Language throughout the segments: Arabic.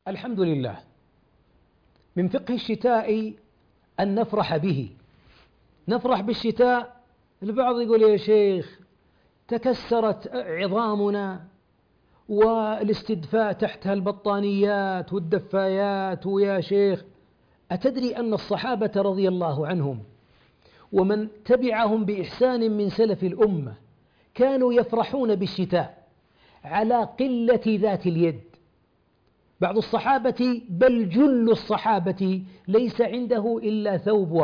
الحمد لله. من فقه الشتاء أن نفرح به، نفرح بالشتاء. البعض يقول يا شيخ تكسرت عظامنا والاستدفاء تحتها البطانيات والدفايات، ويا شيخ أتدري أن الصحابة رضي الله عنهم ومن تبعهم بإحسان من سلف الأمة كانوا يفرحون بالشتاء على قلة ذات اليد. بعض الصحابة بل جل الصحابة ليس عنده إلا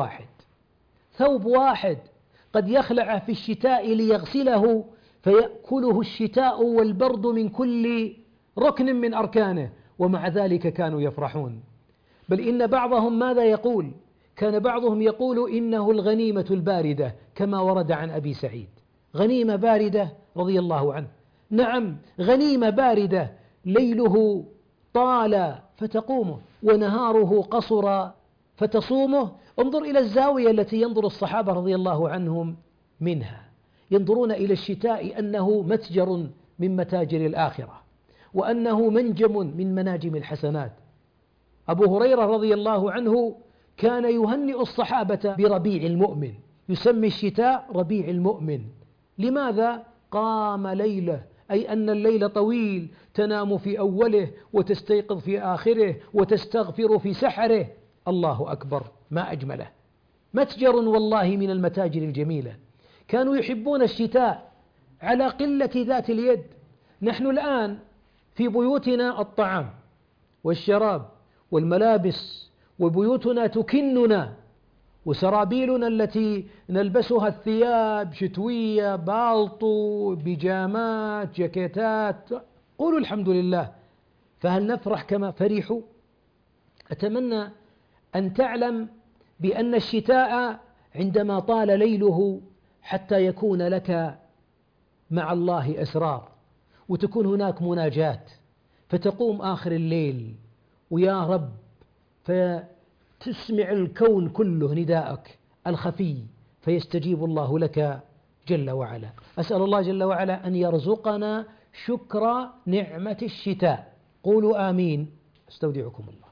ثوب واحد قد يخلعه في الشتاء ليغسله فيأكله الشتاء والبرد من كل ركن من أركانه، ومع ذلك كانوا يفرحون. بل إن بعضهم ماذا يقول؟ كان بعضهم يقول إنه الغنيمة الباردة، كما ورد عن أبي سعيد، غنيمة باردة رضي الله عنه. نعم، غنيمة باردة ليله طال فتقومه ونهاره قصر فتصومه. انظر إلى الزاوية التي ينظر الصحابة رضي الله عنهم منها، ينظرون إلى الشتاء أنه متجر من متاجر الآخرة، وأنه منجم من مناجم الحسنات. أبو هريرة رضي الله عنه كان يهنئ الصحابة بربيع المؤمن، يسمي الشتاء ربيع المؤمن. لماذا؟ قام ليله، أي أن الليل طويل، تنام في أوله وتستيقظ في آخره وتستغفر في سحره. الله أكبر، ما أجمله، متجر والله من المتاجر الجميلة. كانوا يحبون الشتاء على قلة ذات اليد. نحن الآن في بيوتنا الطعام والشراب والملابس، وبيوتنا تكننا، وسرابيلنا التي نلبسها الثياب شتوية، بالطو، بيجامات، جاكيتات. قولوا الحمد لله. فهل نفرح كما فرحوا؟ أتمنى أن تعلم بأن الشتاء عندما طال ليله حتى يكون لك مع الله أسرار، وتكون هناك مناجاة، فتقوم آخر الليل ويا رب فتسمع الكون كله نداءك الخفي فيستجيب الله لك جل وعلا. أسأل الله جل وعلا أن يرزقنا شكر نعمة الشتاء. قولوا آمين. استودعكم الله.